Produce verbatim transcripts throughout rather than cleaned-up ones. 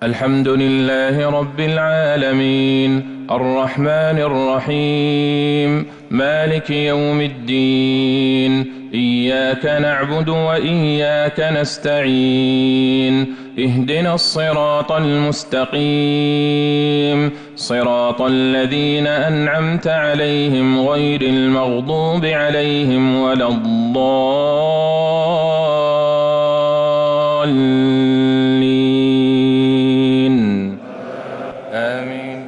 الحمد لله رب العالمين الرحمن الرحيم مالك يوم الدين إياك نعبد وإياك نستعين اهدنا الصراط المستقيم صراط الذين أنعمت عليهم غير المغضوب عليهم ولا الضالين آمين.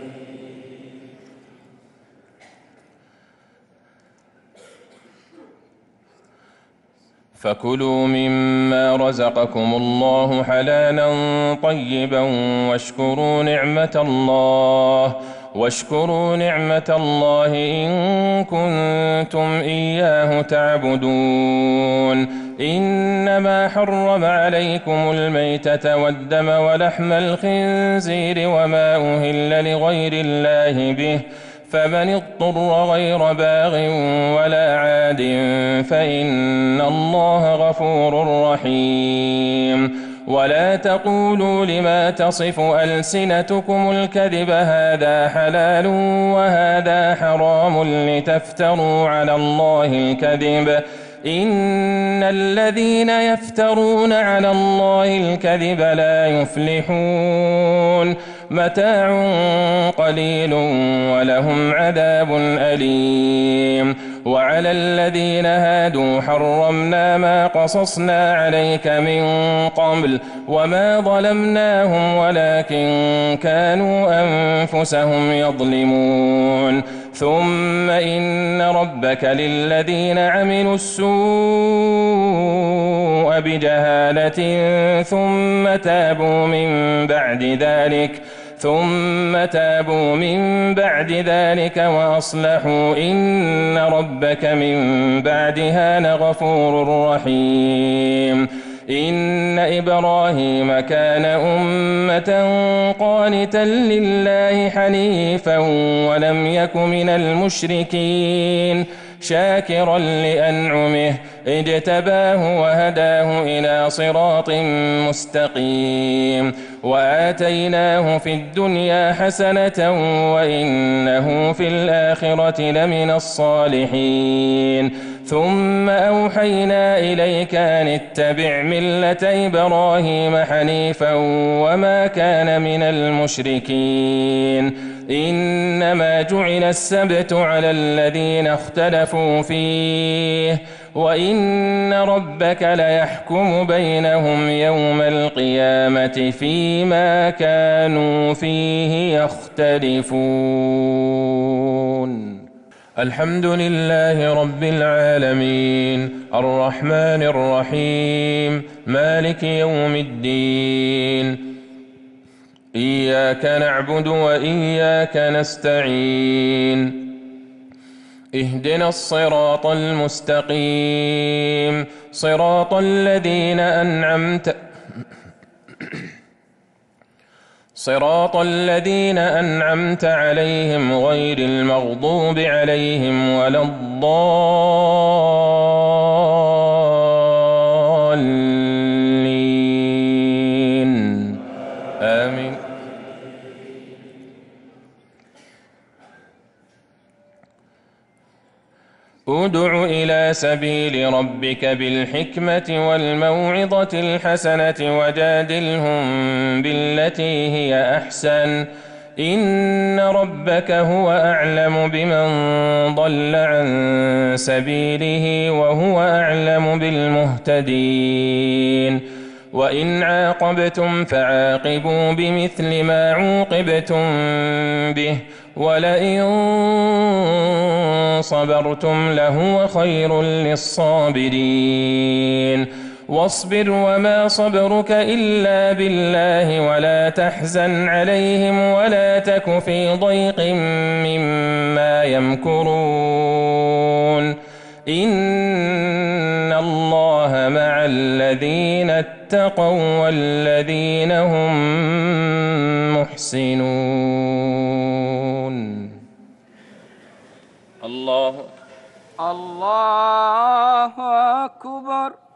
فكلوا مما رزقكم الله حلالا طيبا واشكروا نعمة الله واشكروا نعمة الله إن كنتم إياه تعبدون. إنما حرم عليكم الميتة والدم ولحم الخنزير وما أهل لغير الله به فمن اضطر غير باغ ولا عاد فإن الله غفور رحيم. ولا تقولوا لما تصف ألسنتكم الكذب هذا حلال وهذا حرام لتفتروا على الله الكذب إن الذين يفترون على الله الكذب لا يفلحون. متاع قليل ولهم عذاب أليم. وعلى الذين هادوا حرمنا ما قصصنا عليك من قبل وما ظلمناهم ولكن كانوا أنفسهم يظلمون. ثم إن ربك للذين عملوا السوء بجهالة ثم تابوا من بعد ذلك ثم تابوا من بعد ذلك وأصلحوا إن ربك من بعدها لغفور رحيم. إن إبراهيم كان أمة قانتا لله حنيفا ولم يك من المشركين شاكرا لأنعمه اجتباه وهداه إلى صراط مستقيم. وآتيناه في الدنيا حسنة وإنه في الآخرة لمن الصالحين. ثم أوحينا إليك أن اتبع ملة إبراهيم حنيفا وما كان من المشركين. إنما جعل السبت على الذين اختلفوا فيه وإن ربك ليحكم بينهم يوم القيامة فيما كانوا فيه يختلفون. الحمد لله رب العالمين الرحمن الرحيم مالك يوم الدين إياك نعبد وإياك نستعين اهدنا الصراط المستقيم صراط الذين أنعمت صراط الذين أنعمت عليهم غير المغضوب عليهم ولا الضالين آمين. ادع إلى سبيل ربك بالحكمة والموعظة الحسنة وجادلهم بالتي هي أحسن إن ربك هو أعلم بمن ضل عن سبيله وهو أعلم بالمهتدين. وإن عاقبتم فعاقبوا بمثل ما عوقبتم به ولئن صبرتم لهو خير للصابرين. واصبر وما صبرك إلا بالله ولا تحزن عليهم ولا تك في ضيق مما يمكرون إن الله مع الذين اتقوا والذين هم محسنون. الله الله أكبر.